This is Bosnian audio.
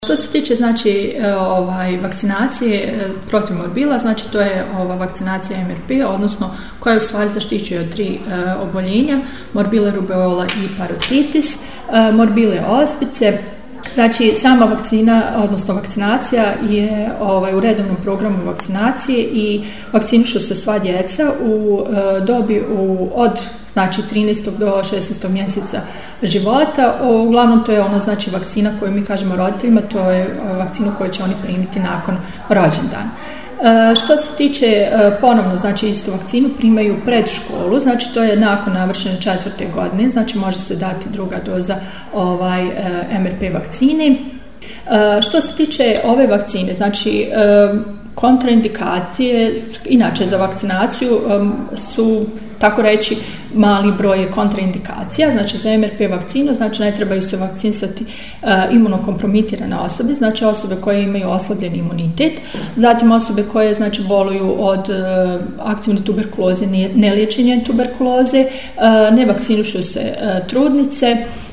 Što se tiče znači vakcinacije protiv morbila, znači to je vakcinacija MRP, odnosno koja u stvari zaštićuje od 3 oboljenja, morbile rubeola i parotitis, morbile ospice. Znači sama vakcina, odnosno vakcinacija je u redovnom programu vakcinacije i vakcinišu se sva djeca u dobi od znači 13. do 16. mjeseca života. Uglavnom to je znači vakcina koju mi kažemo roditeljima, to je vakcina koju će oni primiti nakon rođendana. Što se tiče ponovno, znači istu vakcinu primaju pred školu, znači to je nakon navršene 4. godine, znači može se dati druga doza MRP vakcine. Što se tiče ove vakcine, znači kontraindikacije, inače za vakcinaciju su, tako reći, mali broj kontraindikacija, znači za MRP vakcinu, znači ne trebaju se vakcinisati imunokompromitirane osobe, znači osobe koje imaju oslabljen imunitet, zatim osobe koje znači boluju od aktivne tuberkuloze, neliječenja tuberkuloze, ne vakcinišu se trudnice,